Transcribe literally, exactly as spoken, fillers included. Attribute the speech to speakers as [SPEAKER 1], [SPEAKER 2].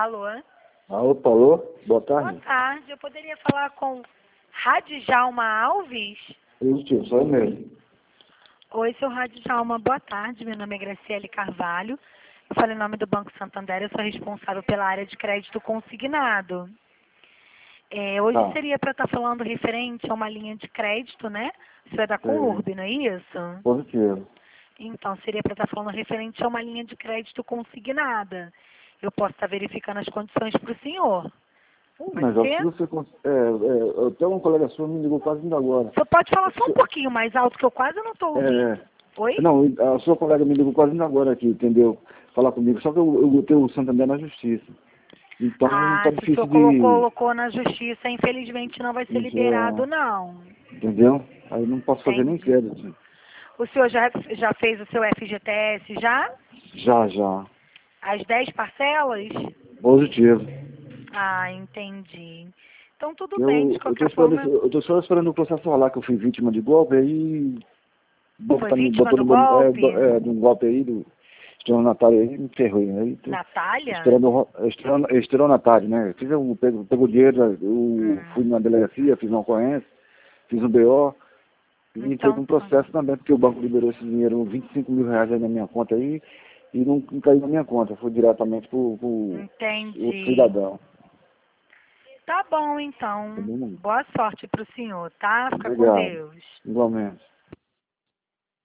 [SPEAKER 1] Alô?
[SPEAKER 2] Ah, opa, alô? Boa tarde.
[SPEAKER 1] Boa tarde. Eu poderia falar com Radjalma Alves?
[SPEAKER 2] Isso, sou eu mesmo.
[SPEAKER 1] Oi, seu Radjalma. Boa tarde. Meu nome é Graciele Carvalho. Eu falo em nome do Banco Santander. Eu sou responsável pela área de crédito consignado. É, hoje
[SPEAKER 2] Tá,
[SPEAKER 1] seria para estar falando referente a uma linha de crédito, né? Isso é da
[SPEAKER 2] sei.
[SPEAKER 1] Conurb, não é isso?
[SPEAKER 2] Positivo.
[SPEAKER 1] Então, seria para estar falando referente a uma linha de crédito consignada. Eu posso estar verificando as condições para o senhor. Pode
[SPEAKER 2] Mas acho que
[SPEAKER 1] ser?
[SPEAKER 2] você... cons- É, é, até uma colega sua me ligou quase ainda agora.
[SPEAKER 1] Você pode falar só um
[SPEAKER 2] Se-
[SPEAKER 1] pouquinho mais alto, que eu quase não estou ouvindo.
[SPEAKER 2] É,
[SPEAKER 1] Oi?
[SPEAKER 2] não, a sua colega me ligou quase ainda agora aqui, entendeu? Falar comigo. Só que eu, eu tenho o Santander na justiça. Então
[SPEAKER 1] Ah,
[SPEAKER 2] tá
[SPEAKER 1] se o senhor
[SPEAKER 2] difícil
[SPEAKER 1] colocou,
[SPEAKER 2] de...
[SPEAKER 1] colocou na justiça, infelizmente não vai ser
[SPEAKER 2] de
[SPEAKER 1] liberado, não.
[SPEAKER 2] entendeu? Aí não posso fazer nem
[SPEAKER 1] Entendi.
[SPEAKER 2] crédito.
[SPEAKER 1] O senhor já, já fez o seu F G T S já?
[SPEAKER 2] Já, já.
[SPEAKER 1] As dez parcelas?
[SPEAKER 2] Positivo.
[SPEAKER 1] Ah, entendi. Então tudo bem, de
[SPEAKER 2] Eu, eu tô
[SPEAKER 1] qualquer
[SPEAKER 2] esperando,
[SPEAKER 1] forma,
[SPEAKER 2] esse- eu tô só esperando o processo rolar, que eu fui vítima de golpe, aí o banco
[SPEAKER 1] foi
[SPEAKER 2] tá me
[SPEAKER 1] vítima
[SPEAKER 2] botando
[SPEAKER 1] do
[SPEAKER 2] no meu, é,
[SPEAKER 1] golpe?
[SPEAKER 2] do- é, de um golpe aí, do estelionatário aí, me ferrou. Aí tô
[SPEAKER 1] Natália?
[SPEAKER 2] esperando, o ro- é, estelio- é, estelionatário, né? Eu fiz um, pego, pego o dinheiro, eu
[SPEAKER 1] Hum.
[SPEAKER 2] fui na delegacia, fiz uma ocorrência, fiz um B O, e entrei com
[SPEAKER 1] Então
[SPEAKER 2] um
[SPEAKER 1] tá.
[SPEAKER 2] processo também, porque o banco liberou esse dinheiro, vinte e cinco mil reais aí na minha conta aí, e não, não caiu na minha conta, foi diretamente pro, pro outro
[SPEAKER 1] Entendi.
[SPEAKER 2] cidadão.
[SPEAKER 1] Tá bom,
[SPEAKER 2] Tá
[SPEAKER 1] então.
[SPEAKER 2] bom?
[SPEAKER 1] Boa sorte pro senhor, tá? Fica com
[SPEAKER 2] Obrigado.
[SPEAKER 1] Deus.
[SPEAKER 2] Igualmente.